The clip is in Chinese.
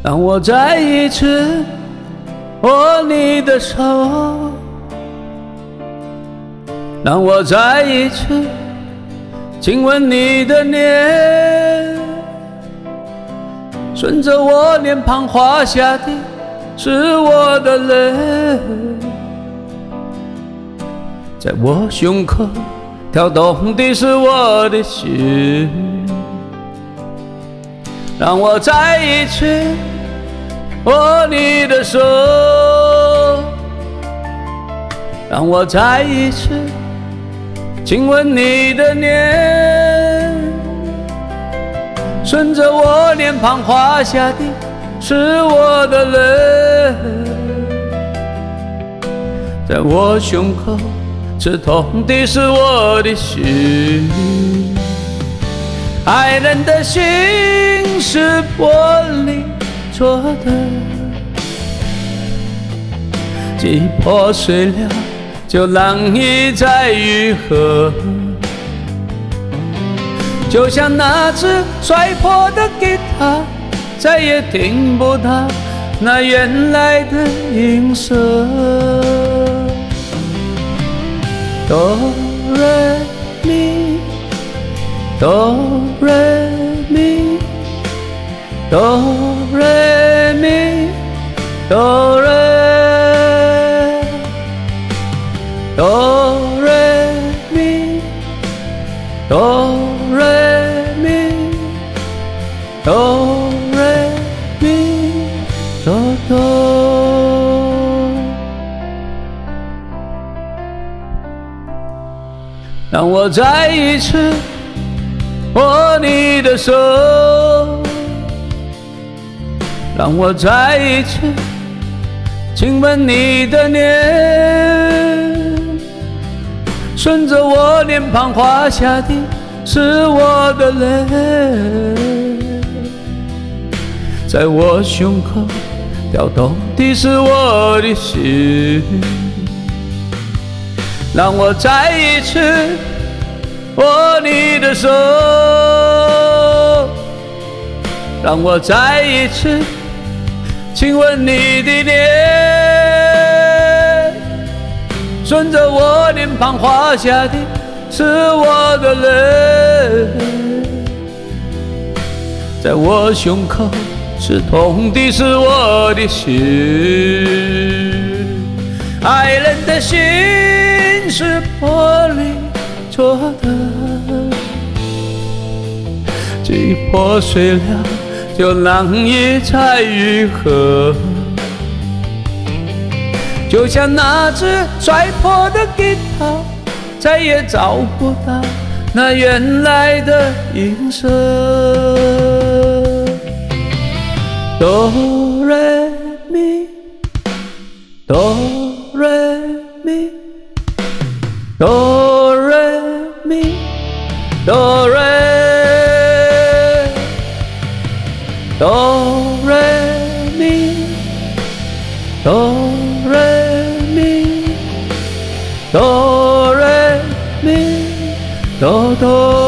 让我再一次握你的手，让我再一次亲吻你的脸，顺着我脸庞滑下的是我的泪，在我胸口跳动的是我的心，让我再一次握你的手，让我再一次亲吻你的脸，顺着我脸庞滑下的是我的泪，在我胸口刺痛的是我的心，爱人的心是玻璃做的，既破碎了就难以再愈合，就像那只摔破的吉他，再也听不到那原来的音色。哆来咪，哆来咪，哆来咪，哆来，哆来咪，哆来咪，哆来咪，哆哆。让我再一次握你的手，让我再一次亲吻你的脸，顺着我脸庞滑下的是我的泪，在我胸口跳动的是我的心，让我再一次握你的手，让我再一次亲吻你的脸，顺着我脸庞滑下的是我的泪，在我胸口刺痛的是我的心，爱人的心是玻璃做的，既破碎了就难以再愈合，就像那只摔破的吉他，再也找不到那原来的音色。哆来咪，哆来咪，哆来咪，哆来，哆来咪，哆来咪，哆来咪，哆哆。